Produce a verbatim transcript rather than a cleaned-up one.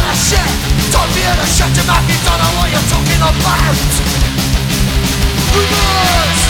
of shit. Don't be in a shut your mouth, you don't know what you're talking about. Rumors.